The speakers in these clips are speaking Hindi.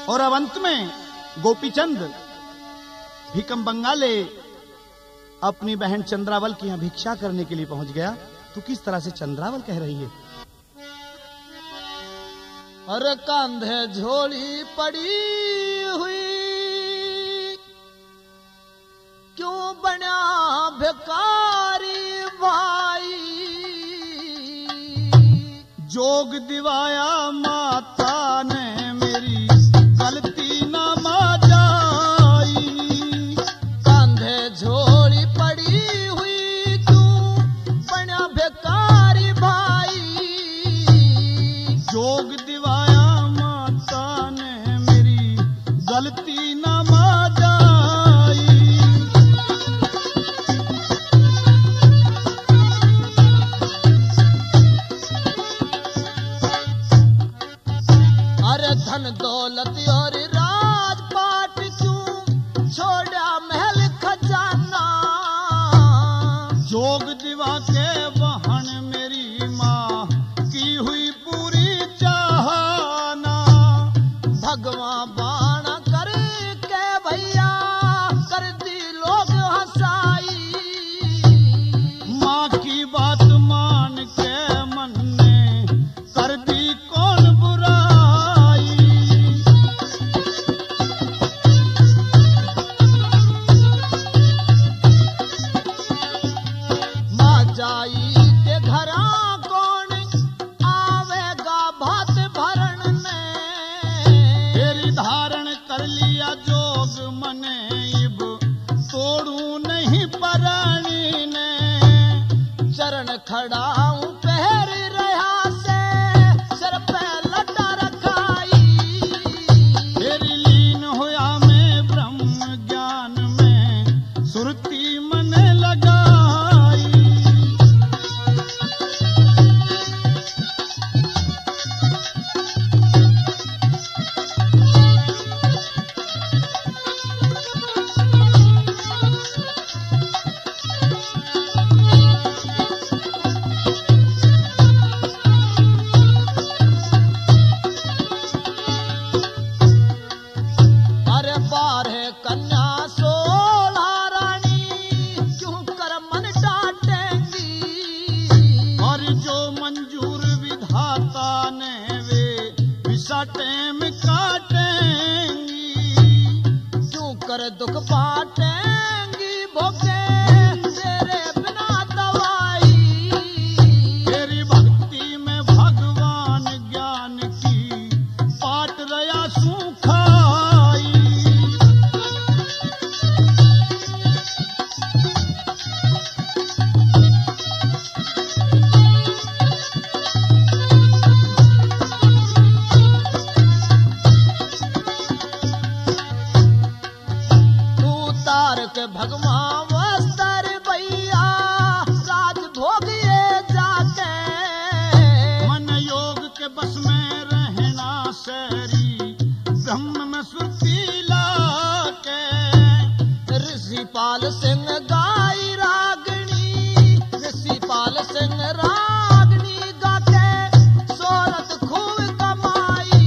और अब अंत में गोपीचंद भिकम बंगाले अपनी बहन चंद्रावल की यहां भिक्षा करने के लिए पहुंच गया। तो किस तरह से चंद्रावल कह रही है? अरे कांधे झोली पड़ी हुई क्यों बना भिखारी भाई, जोग दिवाया माता ने मेरी गलती ना मा जाई। कांधे झोली पड़ी हुई क्यों बना भिखारी भाई, जोग दिवाया माता ने मेरी गलती ना मा जाई। अरे धन दौलत और राजपाट क्यों छोड़ा महल खजाना, जोग दिवा के वहन मेरी माँ की हुई पूरी चाहना। भगवान बाण कर के भैया कर दी लोग हंसाई, माँ की बात मान के मन ने कर दी कौन बुराई। माँ जाई के घरा कौन आवेगा भात भरण ने, तेरी धारण कर लिया जोग मने इब तोड़ू नहीं परानी ने। चरण खड़ाऊं पहर रहा से सर पे लटा रखाई, तेरी लीन होया मैं ब्रह्म ज्ञान में सुरती मन लगाई। अरे बारह कन्या 16 रानी क्यों कर मन डांटेंगी, और जो मंजूर विधाता ने वे विसाटे में काटेंगी। क्यों कर दुख बांटेंगी भोगे तेरे बिना दवाई, तेरी भक्ति में भगवान ज्ञान की पाट रया सुखाई। तू तार के भगवान वस्त्र भैया राज भोगिए जाके, मन योग के बस में रहना सरी ब्रह्म में सुरती लाके। ऋषिपाल सिंह गाई रागनी, ऋषिपाल सिंह रागनी गाके सोरत खूब कमाई,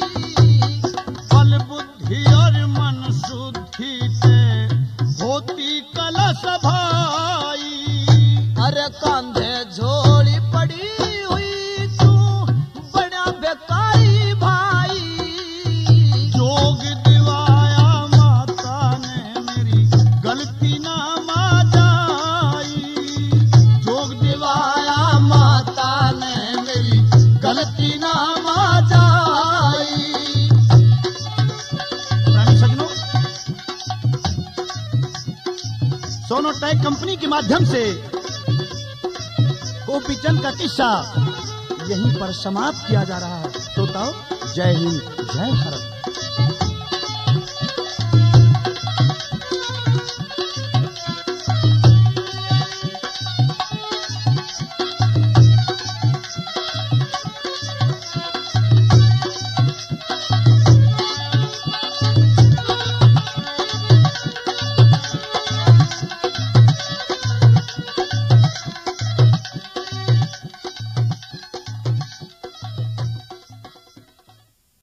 बल बुद्धि और मन शुद्धि से होती कलश भाई। अरे कांधे झोली पड़ी हुई क्यों बड़ा बेकारी भाई, जोग दिवाया माता ने मेरी गलती ना मा जाई। जोग दिवाया माता ने मेरी गलती ना मा जाई। प्राणी सज्जनों, सोनोटेक कंपनी के माध्यम से गोपीचंद का किस्सा यहीं पर समाप्त किया जा रहा है। श्रोताओ, जय हिंद, जय भारत।